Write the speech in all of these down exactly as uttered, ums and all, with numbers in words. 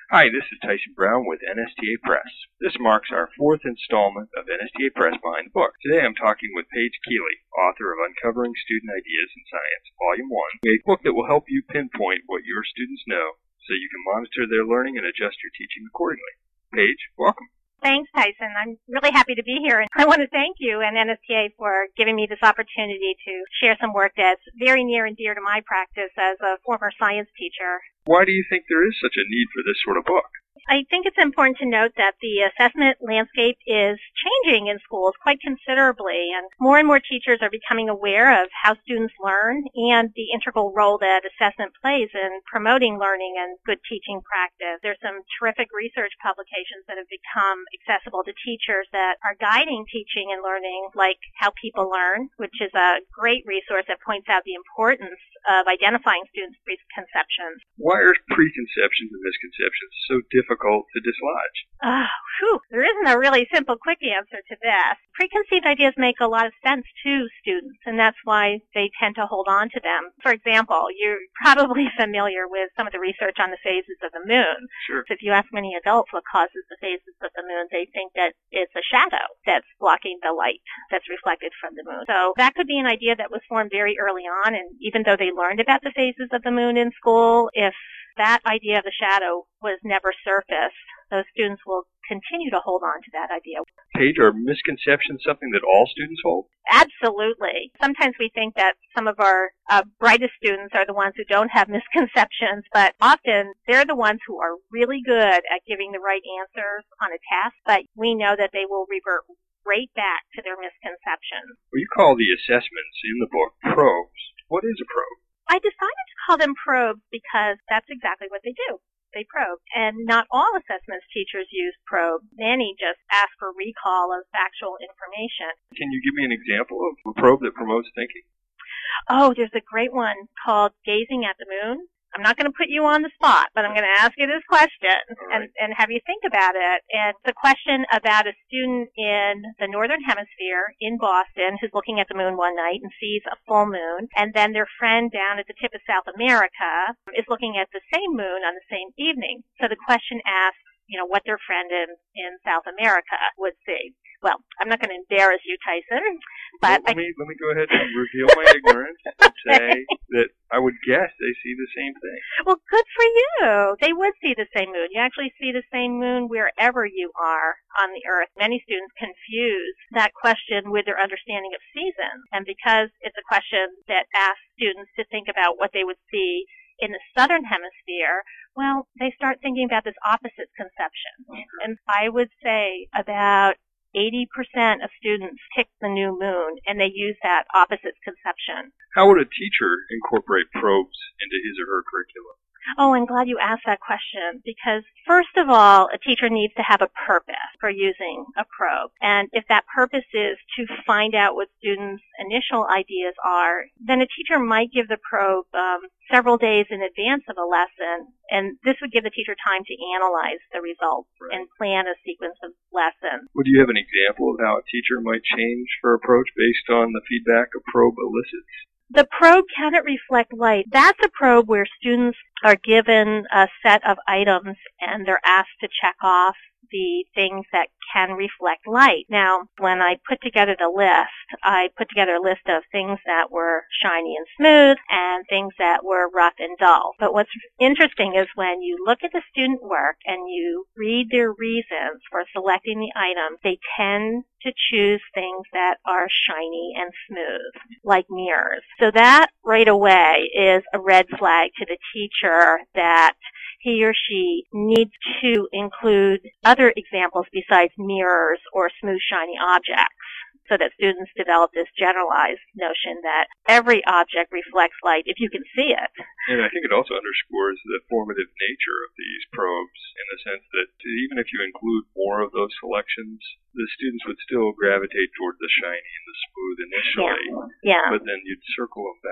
Hi, this is Tyson Brown with N S T A Press. This marks our fourth installment of N S T A Press Behind the Book. Today I'm talking with Paige Keeley, author of Uncovering Student Ideas in Science, Volume one, a book that will help you pinpoint what your students know so you can monitor their learning and adjust your teaching accordingly. Paige, welcome. Thanks, Tyson. I'm really happy to be here, and I want to thank you and N S T A for giving me this opportunity to share some work that's very near and dear to my practice as a former science teacher. Why do you think there is such a need for this sort of book? I think it's important to note that the assessment landscape is changing in schools quite considerably, and more and more teachers are becoming aware of how students learn and the integral role that assessment plays in promoting learning and good teaching practice. There's some terrific research publications that have become accessible to teachers that are guiding teaching and learning, like How People Learn, which is a great resource that points out the importance of identifying students' preconceptions. Why are preconceptions and misconceptions so difficult to dislodge? Oh, whew. There isn't a really simple, quick answer to this. Preconceived ideas make a lot of sense to students, and that's why they tend to hold on to them. For example, you're probably familiar with some of the research on the phases of the moon. Sure. So if you ask many adults what causes the phases of the moon, they think that it's a shadow that's blocking the light that's reflected from the moon. So that could be an idea that was formed very early on, and even though they learned about the phases of the moon in school, if that idea of the shadow was never surfaced, those students will continue to hold on to that idea. Paige, are misconceptions something that all students hold? Absolutely. Sometimes we think that some of our uh, brightest students are the ones who don't have misconceptions, but often they're the ones who are really good at giving the right answers on a test, but we know that they will revert right back to their misconceptions. Well, you call the assessments in the book probes. What is a probe? I decided to call them probes because that's exactly what they do. They probe. And not all assessments teachers use probes. Many just ask for recall of factual information. Can you give me an example of a probe that promotes thinking? Oh, there's a great one called Gazing at the Moon. I'm not going to put you on the spot, but I'm going to ask you this question right. and, and have you think about it. And it's a question about a student in the Northern Hemisphere in Boston who's looking at the moon one night and sees a full moon. And then their friend down at the tip of South America is looking at the same moon on the same evening. So the question asks, you know, what their friend in, in South America would see. Well, I'm not going to embarrass you, Tyson, but well, let I... me let me go ahead and reveal my ignorance and say that I would guess they see the same thing. Well, good for you. They would see the same moon. You actually see the same moon wherever you are on the Earth. Many students confuse that question with their understanding of seasons, and because it's a question that asks students to think about what they would see in the Southern Hemisphere, well, they start thinking about this opposite conception. And I would say about eighty percent of students pick the new moon, and they use that opposite conception. How would a teacher incorporate probes into his or her curriculum? Oh, I'm glad you asked that question, because first of all, a teacher needs to have a purpose for using a probe. And if that purpose is to find out what students' initial ideas are, then a teacher might give the probe um, several days in advance of a lesson, and this would give the teacher time to analyze the results right. and plan a sequence of lessons. Would you have an example of how a teacher might change her approach based on the feedback a probe elicits? The probe cannot reflect light. That's a probe where students are given a set of items and they're asked to check off the things that can reflect light. Now, when I put together the list, I put together a list of things that were shiny and smooth and things that were rough and dull. But what's interesting is when you look at the student work and you read their reasons for selecting the items, they tend to choose things that are shiny and smooth, like mirrors. So that right away is a red flag to the teacher that he or she needs to include other examples besides mirrors or smooth, shiny objects, so that students develop this generalized notion that every object reflects light if you can see it. And I think it also underscores the formative nature of these probes in the sense that even if you include more of those selections, the students would still gravitate toward the shiny and the smooth initially, yeah. Yeah. but then you'd circle them back.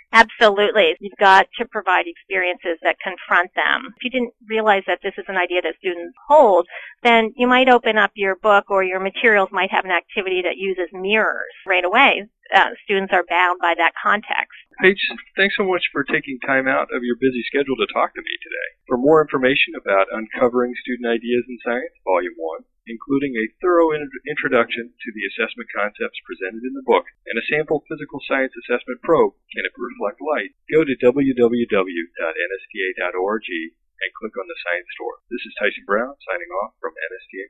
Absolutely. You've got to provide experiences that confront them. If you didn't realize that this is an idea that students hold, then you might open up your book or your materials might have an activity that uses mirrors right away. Uh, students are bound by that context. Paige, thanks so much for taking time out of your busy schedule to talk to me today. For more information about Uncovering Student Ideas in Science, Volume one, including a thorough in- introduction to the assessment concepts presented in the book and a sample physical science assessment probe, Can It Reflect Light?, go to w w w dot n s t a dot org and click on the Science Store. This is Tyson Brown signing off from N S T A